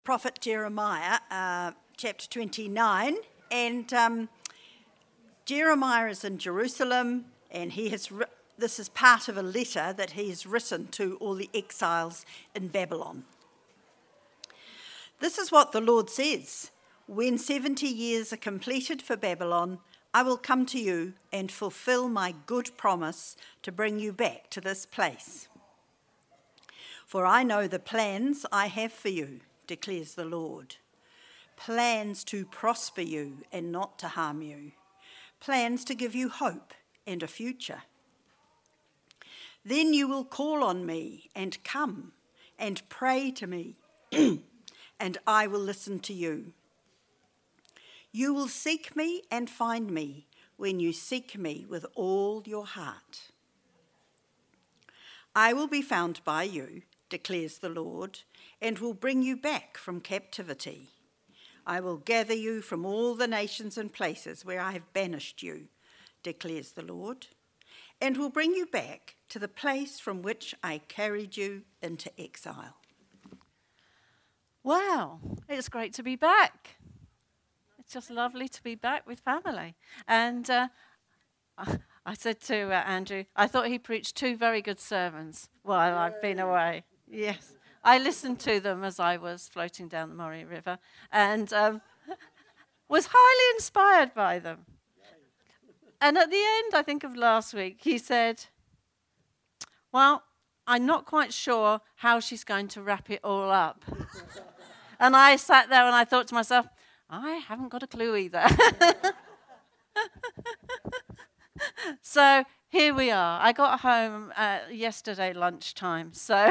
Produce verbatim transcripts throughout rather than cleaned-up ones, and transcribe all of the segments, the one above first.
prophet Jeremiah, uh, chapter twenty-nine, and um, Jeremiah is in Jerusalem, and he has. Ri- this is part of a letter that he has written to all the exiles in Babylon. This is what the Lord says: "When seventy years are completed for Babylon, I will come to you and fulfill my good promise to bring you back to this place. For I know the plans I have for you, declares the Lord. Plans to prosper you and not to harm you. Plans to give you hope and a future. Then you will call on me and come and pray to me, and I will listen to you. You will seek me and find me when you seek me with all your heart. I will be found by you, declares the Lord, and will bring you back from captivity. I will gather you from all the nations and places where I have banished you, declares the Lord, and will bring you back to the place from which I carried you into exile." Wow, it's great to be back. It's just lovely to be back with family. And uh, I said to uh, Andrew, I thought he preached two very good sermons while I've been away. Yes, I listened to them as I was floating down the Murray River and um, was highly inspired by them. And at the end, I think of last week, he said, well, I'm not quite sure how she's going to wrap it all up. And I sat there and I thought to myself, I haven't got a clue either. So here we are. I got home uh, yesterday lunchtime. So,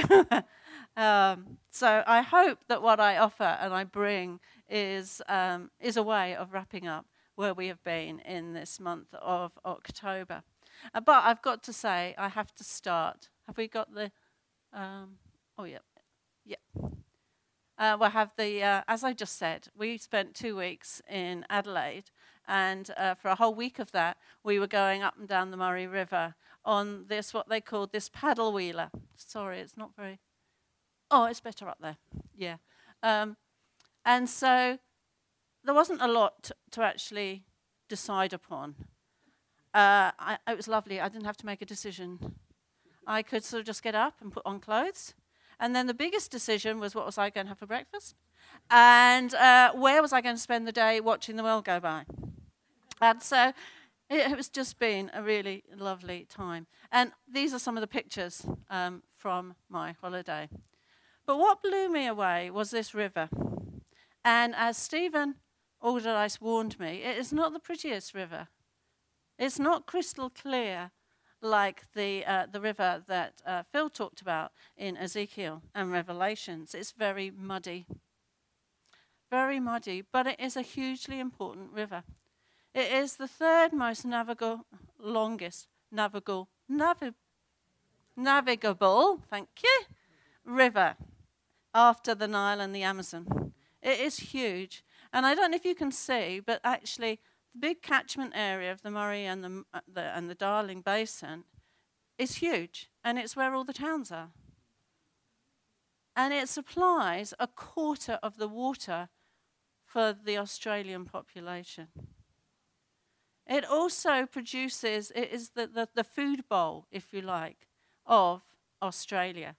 um, so I hope that what I offer and I bring is um, is a way of wrapping up where we have been in this month of October. Uh, but I've got to say, I have to start. Have we got the? Um, oh yeah, yeah. Uh, we'll have the, uh, as I just said, we spent two weeks in Adelaide, and uh, for a whole week of that, we were going up and down the Murray River on this, what they called this paddle wheeler. Sorry, it's not very, oh, it's better up there, yeah. Um, and so there wasn't a lot to, to actually decide upon. Uh, I, it was lovely, I didn't have to make a decision. I could sort of just get up and put on clothes. And then the biggest decision was what was I going to have for breakfast? And uh, where was I going to spend the day watching the world go by? And so it, it was just been a really lovely time. And these are some of the pictures um, from my holiday. But what blew me away was this river. And as Stephen Alderdice warned me, it is not the prettiest river. It's not crystal clear like the uh, the river that uh, Phil talked about in Ezekiel and Revelations. It's very muddy. Very muddy, but it is a hugely important river. It is the third most navigable, longest navigable, navi- navigable, thank you, river after the Nile and the Amazon. It is huge. And I don't know if you can see, but actually the big catchment area of the Murray and the, uh, the and the Darling Basin is huge, and it's where all the towns are. And it supplies a quarter of the water for the Australian population. It also produces, it is the, the, the food bowl, if you like, of Australia.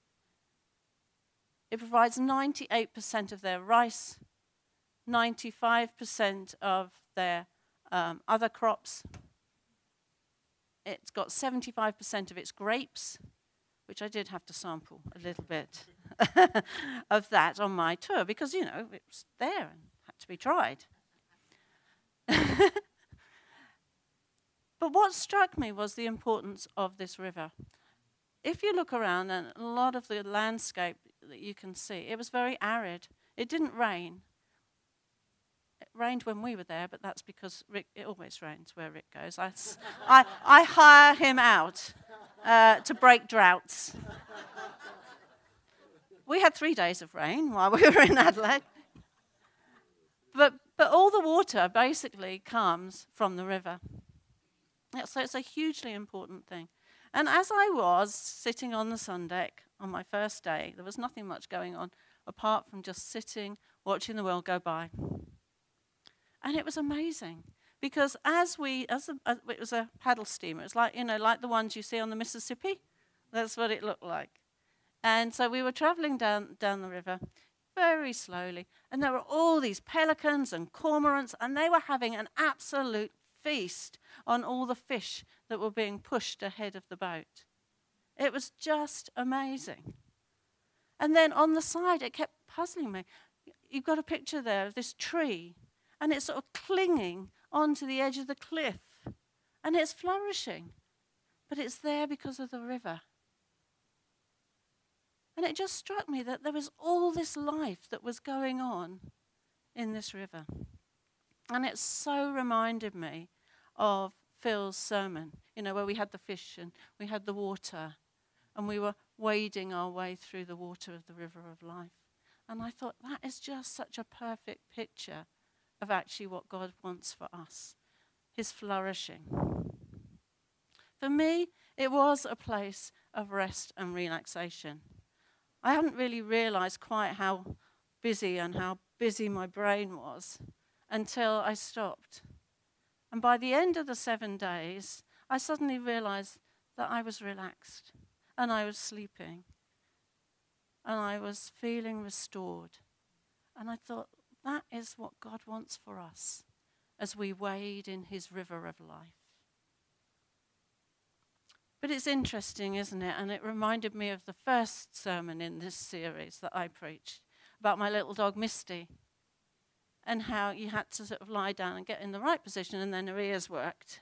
It provides ninety-eight percent of their rice, ninety-five percent of their um, other crops. It's got seventy-five percent of its grapes, which I did have to sample a little bit of that on my tour because, you know, it was there and had to be tried. But what struck me was the importance of this river. If you look around, and a lot of the landscape that you can see, it was very arid. It didn't rain. It rained when we were there, but that's because Rick, it always rains where Rick goes. I, I, I hire him out uh, to break droughts. We had three days of rain while we were in Adelaide. But, but all the water basically comes from the river. Yeah, so it's a hugely important thing. And as I was sitting on the sun deck on my first day, there was nothing much going on apart from just sitting, watching the world go by. And it was amazing because as we, as, a, as it was a paddle steamer, it's like, you know, like the ones you see on the Mississippi. That's what it looked like. And so we were traveling down, down the river very slowly, and there were all these pelicans and cormorants, and they were having an absolute feast on all the fish that were being pushed ahead of the boat. It was just amazing. And then on the side, it kept puzzling me. You've got a picture there of this tree, and it's sort of clinging onto the edge of the cliff, and it's flourishing, but it's there because of the river. And it just struck me that there was all this life that was going on in this river. And it so reminded me of Phil's sermon, you know, where we had the fish and we had the water and we were wading our way through the water of the river of life. And I thought that is just such a perfect picture of actually what God wants for us, his flourishing. For me, it was a place of rest and relaxation. I hadn't really realized quite how busy and how busy my brain was until I stopped. And by the end of the seven days, I suddenly realized that I was relaxed and I was sleeping and I was feeling restored. And I thought, that is what God wants for us as we wade in his river of life. But it's interesting, isn't it? And it reminded me of the first sermon in this series that I preached about my little dog Misty and how you had to sort of lie down and get in the right position and then her ears worked.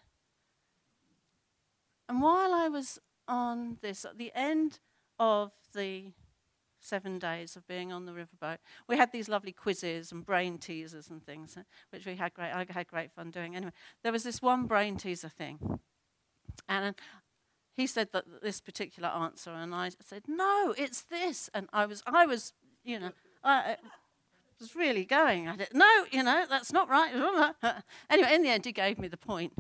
And while I was on this, at the end of the seven days of being on the riverboat, we had these lovely quizzes and brain teasers and things, which we had great, I had great fun doing. Anyway, there was this one brain teaser thing. And he said that this particular answer, and I said, no, it's this. And I was, I was, you know, I was really going at it. No, you know, that's not right. Anyway, in the end, he gave me the point.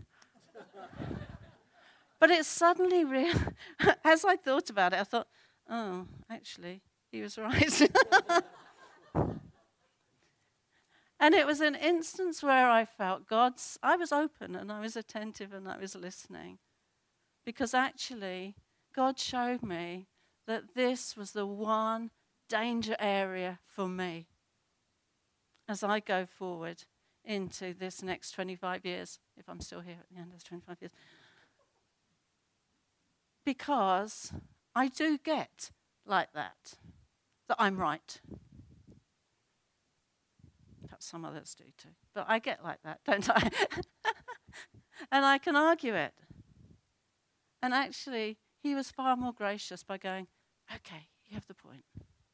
But it suddenly, real, as I thought about it, I thought, oh, actually, he was right. And it was an instance where I felt God's, I was open and I was attentive and I was listening. Because actually, God showed me that this was the one danger area for me as I go forward into this next twenty-five years, if I'm still here at the end of the twenty-five years. Because I do get like that, that I'm right. Perhaps some others do too. But I get like that, don't I? And I can argue it. And actually, he was far more gracious by going, okay, you have the point.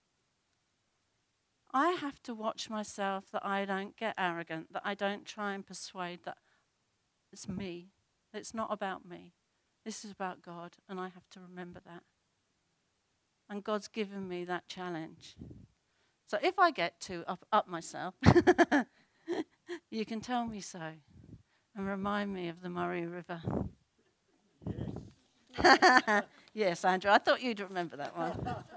I have to watch myself that I don't get arrogant, that I don't try and persuade that it's me, that it's not about me. This is about God, and I have to remember that. And God's given me that challenge. So if I get to up, up myself, you can tell me so and remind me of the Murray River. Yes, Andrew, I thought you'd remember that one.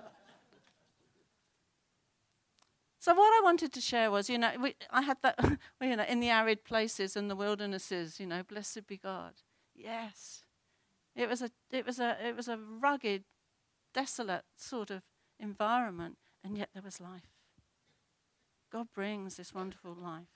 So what I wanted to share was, you know, we, I had that, well, you know, in the arid places and the wildernesses, you know, blessed be God. Yes, it was a, it was a, it was a rugged, desolate sort of environment, and yet there was life. God brings this wonderful life.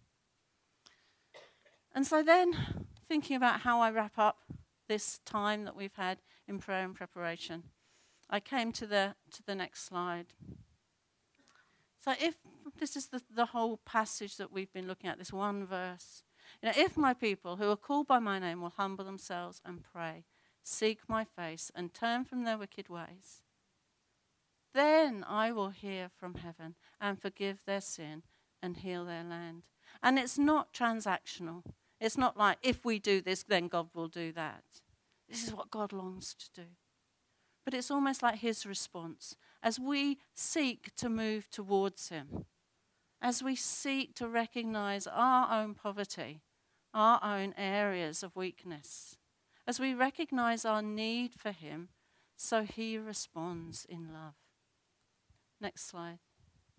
And so then, thinking about how I wrap up this time that we've had in prayer and preparation, I came to the to the next slide. So if this is the, the whole passage that we've been looking at, this one verse, you know, if my people who are called by my name will humble themselves and pray, seek my face and turn from their wicked ways, then I will hear from heaven and forgive their sin and heal their land. And it's not transactional. It's not like, if we do this, then God will do that. This is what God longs to do. But it's almost like his response. As we seek to move towards him, as we seek to recognize our own poverty, our own areas of weakness, as we recognize our need for him, so he responds in love. Next slide.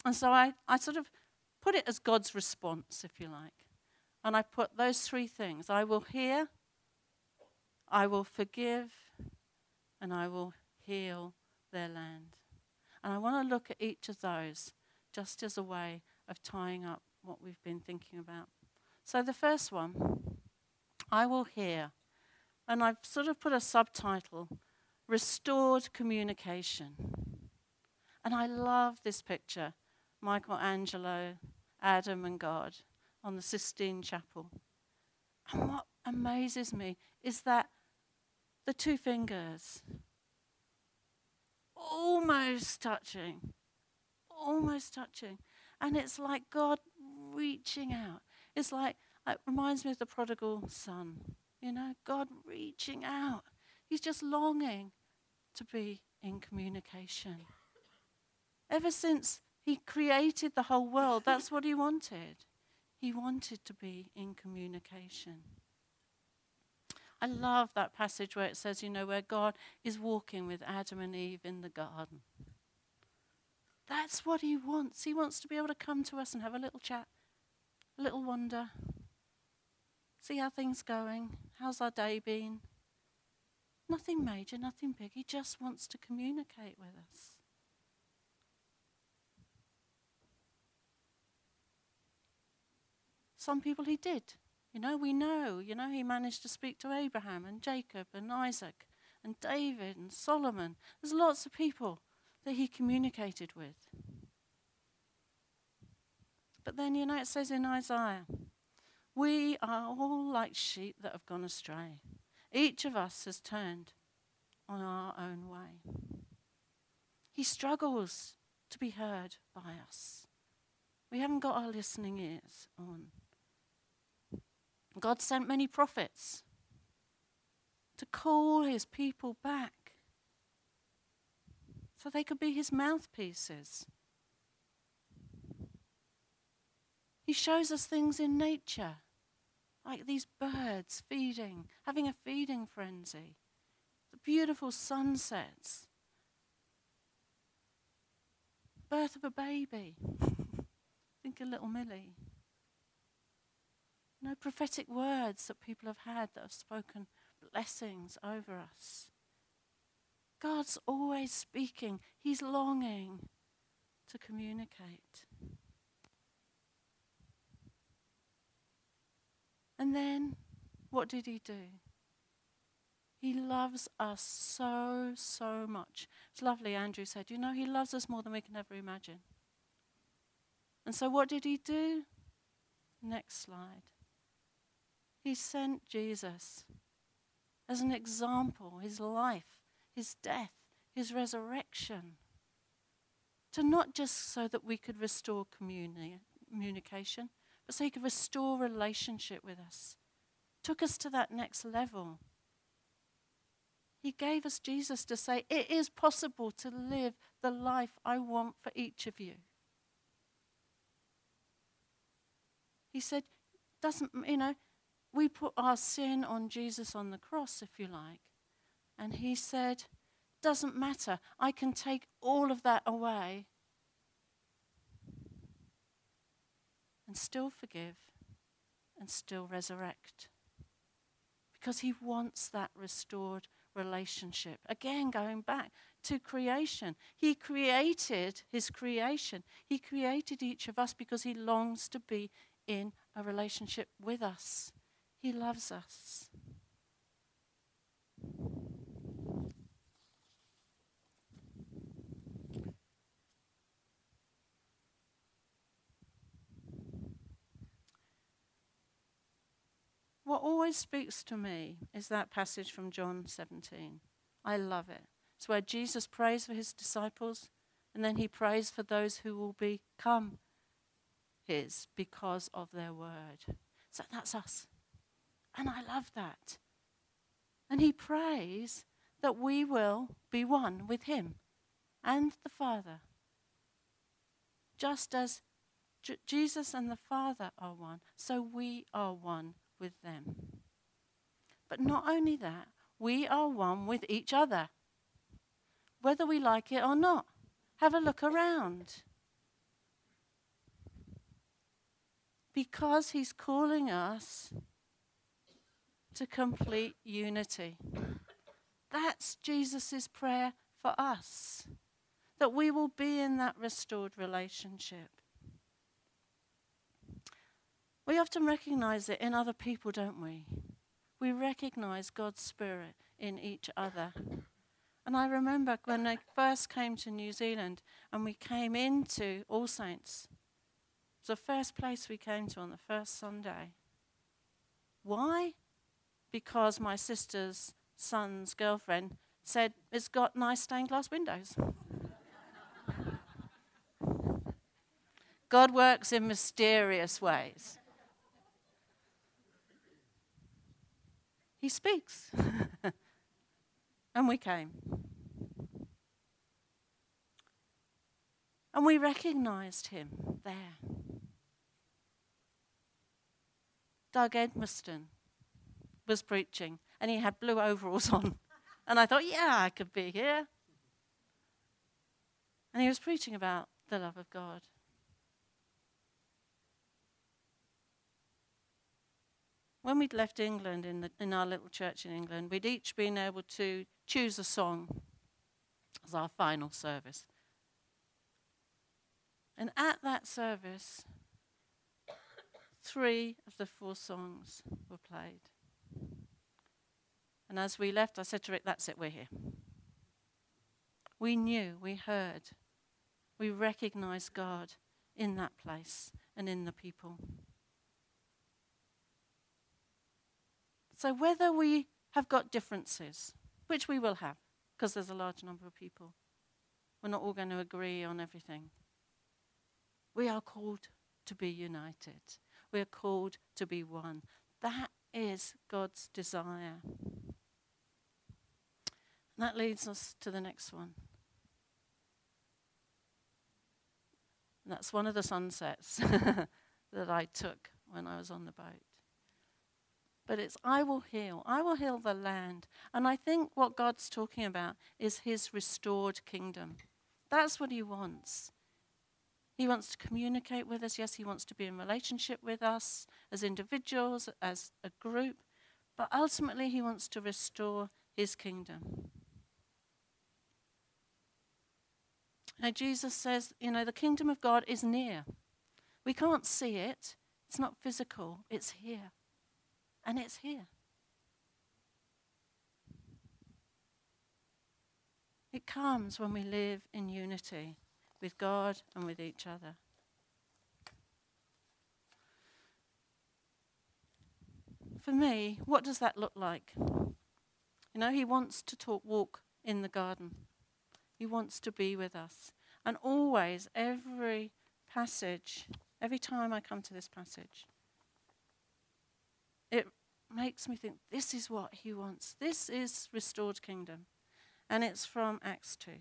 And so I, I sort of put it as God's response, if you like. And I put those three things. I will hear, I will forgive, and I will heal their land. And I want to look at each of those just as a way of tying up what we've been thinking about. So the first one, I will hear. And I've sort of put a subtitle, Restored Communication. And I love this picture, Michelangelo, Adam and God on the Sistine Chapel. And what amazes me is that the two fingers, almost touching, almost touching. And it's like God reaching out. It's like, it reminds me of the prodigal son. You know, God reaching out. He's just longing to be in communication. Ever since he created the whole world, that's what he wanted. He wanted to be in communication. I love that passage where it says, you know, where God is walking with Adam and Eve in the garden. That's what he wants. He wants to be able to come to us and have a little chat, a little wander, see how things going, how's our day been. Nothing major, nothing big. He just wants to communicate with us. Some people he did. You know, we know, you know, he managed to speak to Abraham and Jacob and Isaac and David and Solomon. There's lots of people that he communicated with. But then, you know, it says in Isaiah, we are all like sheep that have gone astray. Each of us has turned on our own way. He struggles to be heard by us. We haven't got our listening ears on. God sent many prophets to call his people back so they could be his mouthpieces. He shows us things in nature, like these birds feeding, having a feeding frenzy, the beautiful sunsets, birth of a baby. Think of little Millie. No prophetic words that people have had that have spoken blessings over us. God's always speaking. He's longing to communicate. And then, what did he do? He loves us so, so much. It's lovely, Andrew said, you know, he loves us more than we can ever imagine. And so what did he do? Next slide. He sent Jesus as an example, his life, his death, his resurrection, to not just so that we could restore communi- communication, but so he could restore relationship with us. Took us to that next level. He gave us Jesus to say, it is possible to live the life I want for each of you. He said, doesn't, you know, we put our sin on Jesus on the cross, if you like. And he said, doesn't matter. I can take all of that away and still forgive and still resurrect. Because he wants that restored relationship. Again, going back to creation. He created his creation. He created each of us because he longs to be in a relationship with us. He loves us. What always speaks to me is that passage from John seventeen. I love it. It's where Jesus prays for his disciples, and then he prays for those who will become his because of their word. So that's us. And I love that. And he prays that we will be one with him and the Father. Just as J- Jesus and the Father are one, so we are one with them. But not only that, we are one with each other, whether we like it or not. Have a look around. Because he's calling us to complete unity. That's Jesus' prayer for us, that we will be in that restored relationship. We often recognize it in other people, don't we? We recognize God's Spirit in each other. And I remember when I first came to New Zealand and we came into All Saints, it was the first place we came to on the first Sunday. Why? Because my sister's son's girlfriend said, it's got nice stained glass windows. God works in mysterious ways. He speaks. And we came. And we recognized him there. Doug Edmiston was preaching, and he had blue overalls on. And I thought, yeah, I could be here. And he was preaching about the love of God. When we'd left England, in, the, in our little church in England, we'd each been able to choose a song as our final service. And at that service, three of the four songs were played. And as we left, I said to Rick, that's it, we're here. We knew, we heard, we recognized God in that place and in the people. So whether we have got differences, which we will have, because there's a large number of people, we're not all going to agree on everything. We are called to be united. We are called to be one. That is God's desire. And that leads us to the next one. And that's one of the sunsets that I took when I was on the boat. But it's, I will heal. I will heal the land. And I think what God's talking about is his restored kingdom. That's what he wants. He wants to communicate with us. Yes, he wants to be in relationship with us as individuals, as a group. But ultimately, he wants to restore his kingdom. Now, Jesus says, you know, the kingdom of God is near. We can't see it. It's not physical. It's here. And it's here. It comes when we live in unity with God and with each other. For me, what does that look like? You know, he wants to talk, walk in the garden. He wants to be with us. And always, every passage, every time I come to this passage, it makes me think, this is what he wants. This is restored kingdom. And it's from Acts two.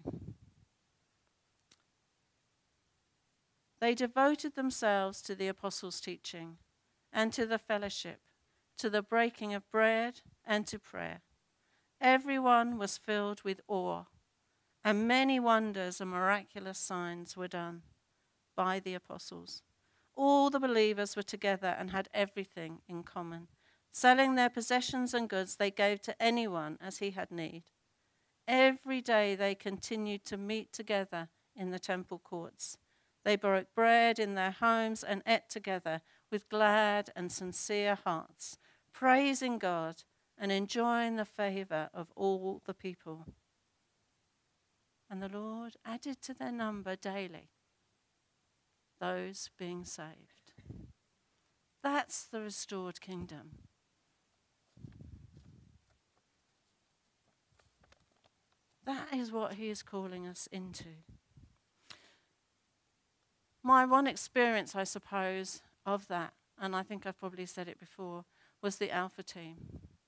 They devoted themselves to the apostles' teaching and to the fellowship, to the breaking of bread and to prayer. Everyone was filled with awe, and many wonders and miraculous signs were done by the apostles. All the believers were together and had everything in common. Selling their possessions and goods, they gave to anyone as he had need. Every day they continued to meet together in the temple courts. They broke bread in their homes and ate together with glad and sincere hearts, praising God and enjoying the favor of all the people. And the Lord added to their number daily those being saved. That's the restored kingdom. That is what he is calling us into. My one experience, I suppose, of that, and I think I've probably said it before, was the Alpha team.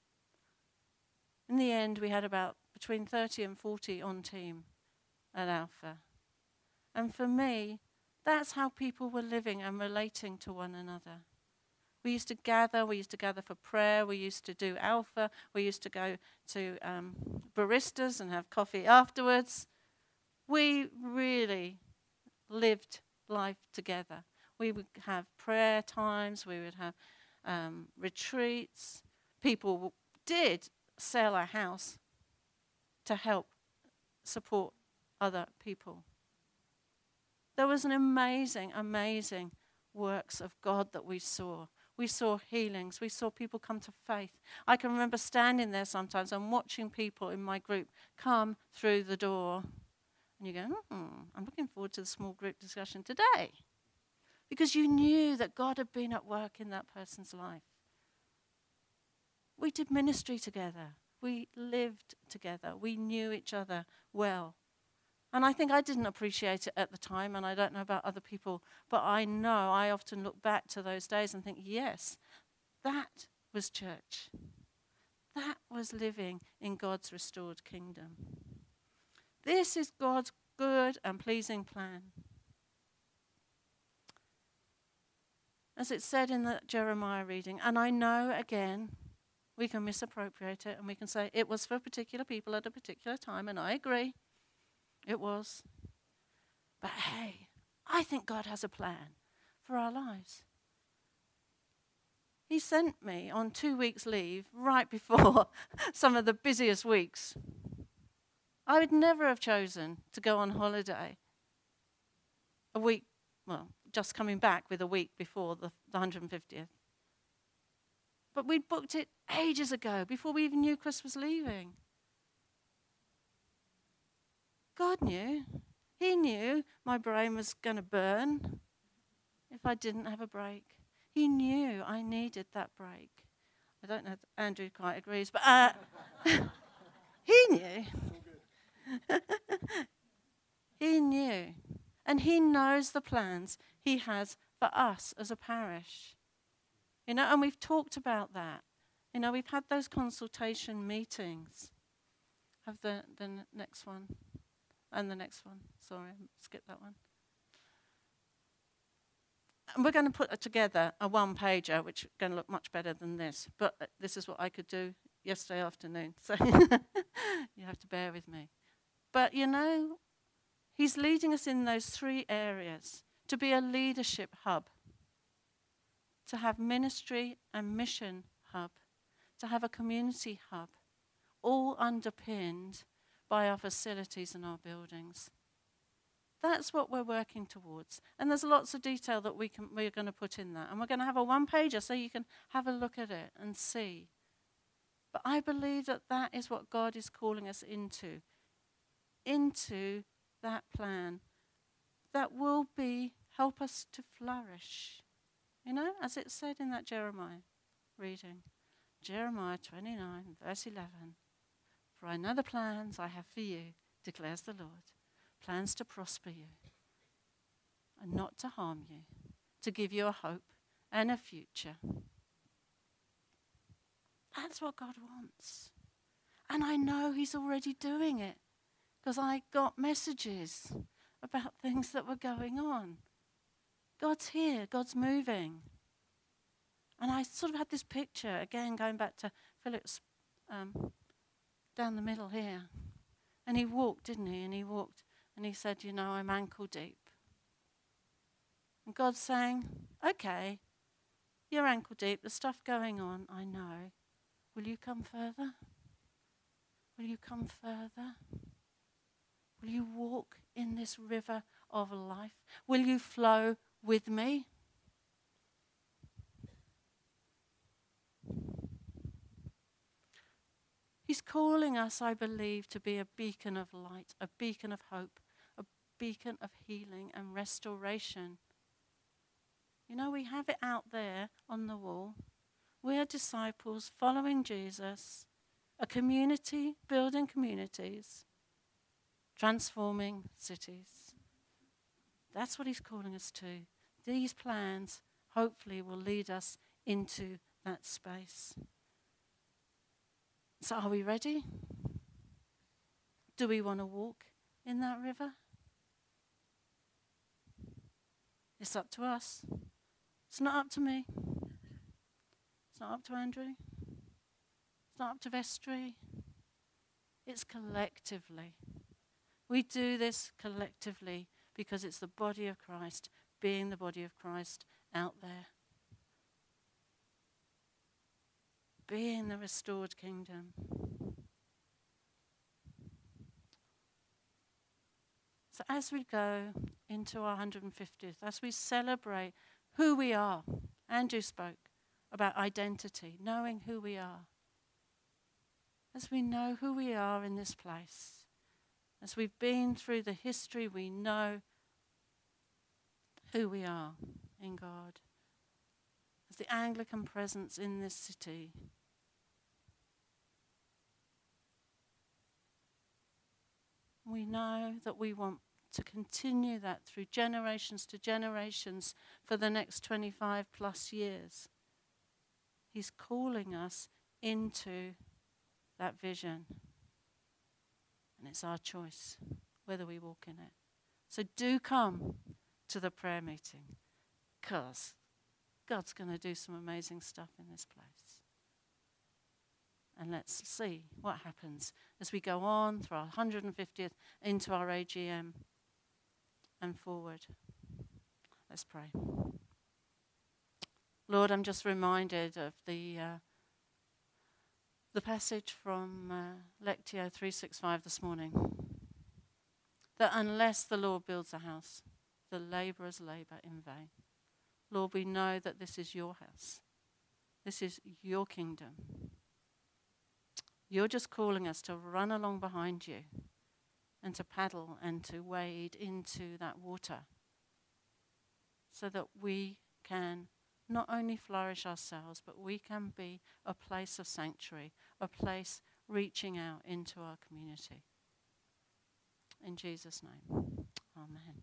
In the end, we had about between thirty and forty on team at Alpha. And for me, that's how people were living and relating to one another. We used to gather, we used to gather for prayer, we used to do Alpha, we used to go to um, baristas and have coffee afterwards. We really lived life together. We would have prayer times. We would have um, retreats. People w- did sell a house to help support other people. There was an amazing, amazing works of God that we saw. We saw healings. We saw people come to faith. I can remember standing there sometimes and watching people in my group come through the door. And you go, hmm, I'm looking forward to the small group discussion today. Because you knew that God had been at work in that person's life. We did ministry together. We lived together. We knew each other well. And I think I didn't appreciate it at the time, and I don't know about other people, but I know I often look back to those days and think, yes, that was church. That was living in God's restored kingdom. This is God's good and pleasing plan. As it said in the Jeremiah reading, and I know, again, we can misappropriate it, and we can say it was for particular people at a particular time, and I agree. It was. But hey, I think God has a plan for our lives. He sent me on two weeks' leave right before some of the busiest weeks. I would never have chosen to go on holiday a week, well, just coming back with a week before the, the one hundred fiftieth. But we'd booked it ages ago, before we even knew Chris was leaving. God knew. He knew my brain was going to burn if I didn't have a break. He knew I needed that break. I don't know if Andrew quite agrees, but uh, he knew. He knew. And he knows the plans he has for us as a parish. You know, and we've talked about that. You know, we've had those consultation meetings. Have the, the n- next one. And the next one. Sorry, skip that one. And we're going to put together a one-pager, which is going to look much better than this. But uh, this is what I could do yesterday afternoon. So you have to bear with me. But, you know, he's leading us in those three areas to be a leadership hub, to have ministry and mission hub, to have a community hub, all underpinned by our facilities and our buildings. That's what we're working towards. And there's lots of detail that we can, we're going to put in that. And we're going to have a one-pager so you can have a look at it and see. But I believe that that is what God is calling us into, into that plan that will be, help us to flourish. You know, as it said in that Jeremiah reading. Jeremiah twenty-nine, verse eleven. For I know the plans I have for you, declares the Lord. Plans to prosper you and not to harm you, to give you a hope and a future. That's what God wants. And I know he's already doing it because I got messages about things that were going on. God's here. God's moving. And I sort of had this picture, again, going back to Philip's um, down the middle here. And he walked, didn't he? And he walked and he said, you know, I'm ankle deep. And God's saying, okay, you're ankle deep. There's stuff going on, I know. Will you come further? Will you come further? Will you walk in this river of life? Will you flow with me? He's calling us, I believe, to be a beacon of light, a beacon of hope, a beacon of healing and restoration. You know, we have it out there on the wall. We are disciples following Jesus, a community, building communities, transforming cities. That's what he's calling us to. These plans, hopefully, will lead us into that space. So are we ready? Do we want to walk in that river? It's up to us. It's not up to me. It's not up to Andrew. It's not up to Vestry. It's collectively. We do this collectively because it's the body of Christ being the body of Christ out there. Being the restored kingdom. So as we go into our one hundred fiftieth, as we celebrate who we are, Andrew spoke about identity, knowing who we are. As we know who we are in this place, as we've been through the history, we know who we are in God. As the Anglican presence in this city, we know that we want to continue that through generations to generations for the next twenty-five plus years. He's calling us into that vision. And it's our choice whether we walk in it. So do come to the prayer meeting, because God's going to do some amazing stuff in this place. And let's see what happens as we go on through our one hundred fiftieth into our A G M and forward. Let's pray. Lord, I'm just reminded of the uh, the passage from uh, Lectio three sixty-five this morning, that unless the Lord builds a house, the labourers labour in vain. Lord, we know that this is your house. This is your kingdom. You're just calling us to run along behind you and to paddle and to wade into that water so that we can not only flourish ourselves, but we can be a place of sanctuary, a place reaching out into our community. In Jesus' name, amen.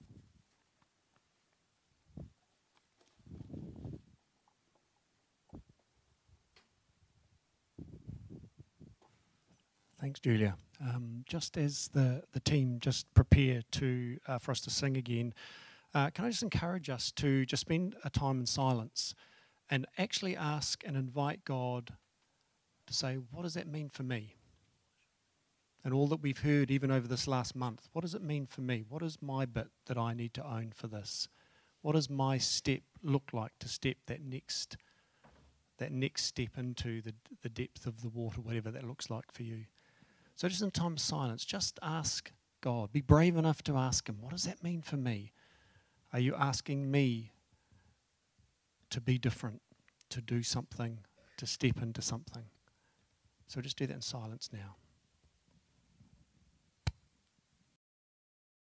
Thanks, Julia. Um, just as the, the team just prepare to uh, for us to sing again, uh, can I just encourage us to just spend a time in silence and actually ask and invite God to say, what does that mean for me? And all that we've heard even over this last month, what does it mean for me? What is my bit that I need to own for this? What does my step look like to step that next that next step into the, the depth of the water, whatever that looks like for you? So just in time of silence, just ask God. Be brave enough to ask him, what does that mean for me? Are you asking me to be different, to do something, to step into something? So just do that in silence now.